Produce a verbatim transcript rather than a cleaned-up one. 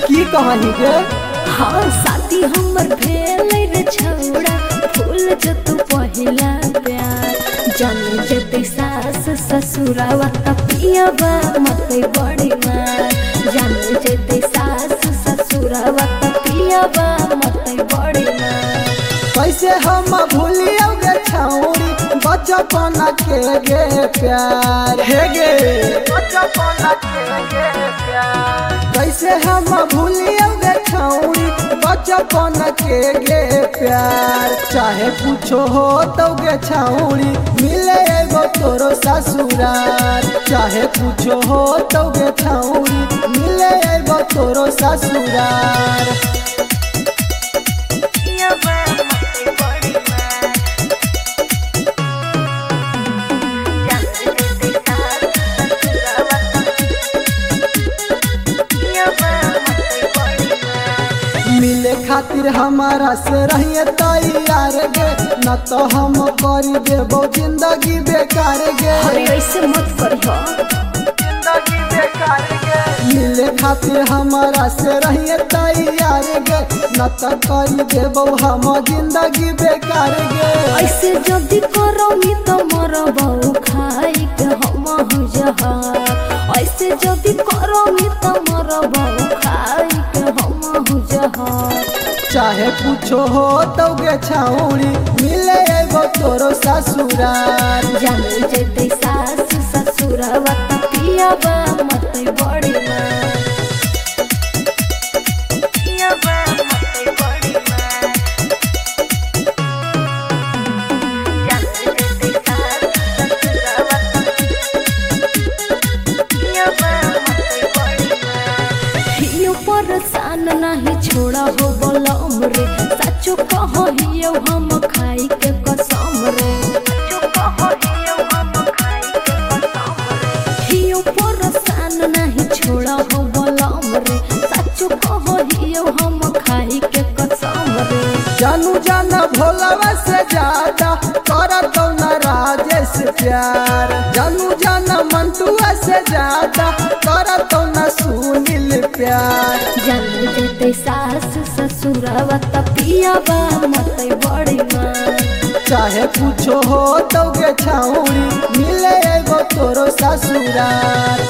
की कहनी गे? हाँ शादी हमर भेल रे छौड़ा फूल जो तू पहिला प्यार जाने जते सास ससुरावा त पियावा मते बड़ी मार जाने जते सास ससुरावा त पियावा मते बड़ी मार। कैसे हम भूलियो गे छौरी बचपन के गे प्यार हे गे बचपन के गे प्यार। कैसे हम भूलियो गे छौरी बचपन के गे प्यार। चाहे कुछ हो तो गे छौरी मिले एगो तोरो ससुरार। चाहे कुछ हो तो गे छौरी मिले एगो तोरो ससुरार। मिले खातिर हमारा से रहिए तैयार गे न तो हम कर देबो जिंदगी बेकार गे। अरे ऐसे मत करियो जिंदगी बेकार गे। मिले खातिर हमारा से रहिए तैयार गे न तो कर देबो हम जिंदगी बेकार गे। ऐसे जदी करोगी तो मरबौ खाई के हम हो जहार। ऐसे जदी करोगी तो मरबौ खाई के हम हो जहार। चाहे कुछ हो तो गे छौरी मिले एगो तोरो ससुरार। जाने जते सास ससुरावा त पियावा मते बड़ी मार पियावा मते बड़ी मार। जाने जते सास ससुरावा त पियावा मते बड़ी मार। हियो परेशान नहीं छोड़ा हो बलम रे सचो कहो हियो हम खाई के कसम रे। सचो कहो हियो हम खाई के कसम रे। हियो परेशान नहीं छोड़ा हो बलम रे सचो कहो हियो हम खाई के कसम रे। जानू जाना भोलावा से ज्यादा कर तो न राजेश प्यार। जानू जाना मंटुआ से ज्यादा कर तो न सुनील प्यार। जाने जते सास ससुरावा त पियावा मते बड़ी मार। चाहे कुछ हो तो गे छौरी मिले एगो तोरो ससुरार।